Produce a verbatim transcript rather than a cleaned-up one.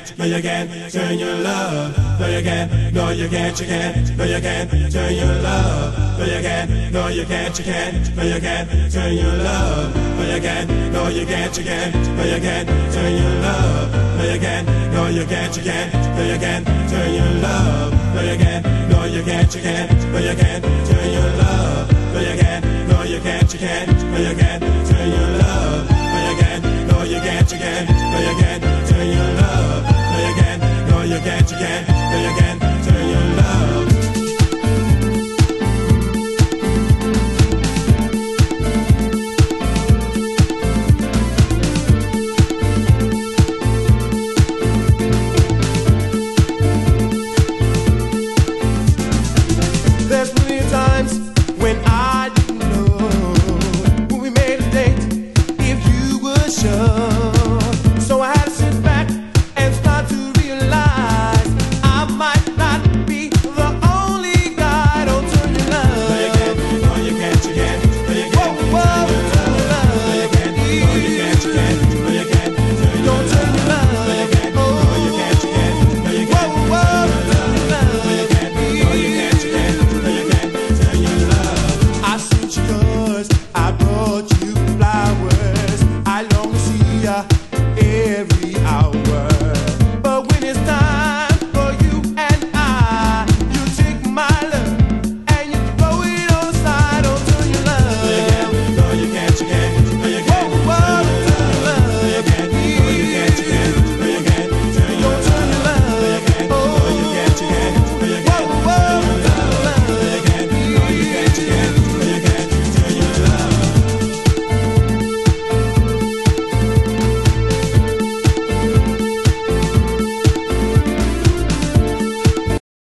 can't, no you can't turn your love. No you can't, no you can't, you can't, no you can't turn your love. No you can't, no you can't, you can't, no you can't turn your love. No you can't, no you can't, you can't, no you can't turn your love. No you can't, no you can't, you can't, no you can't turn your love. No you can't, no you can't, you can't, no you can't turn your love. No you can't, no you can't, you can't, no you can't turn your love. No you can't, no you can't, you can't, no you can't turn your love. No you can't, no you can't, you can't.